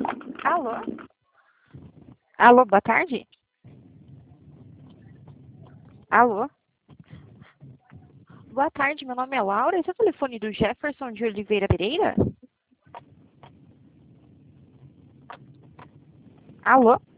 Alô? Alô, boa tarde? Alô? Boa tarde, meu nome é Laura. Esse é o telefone do Jefferson de Oliveira Pereira? Alô?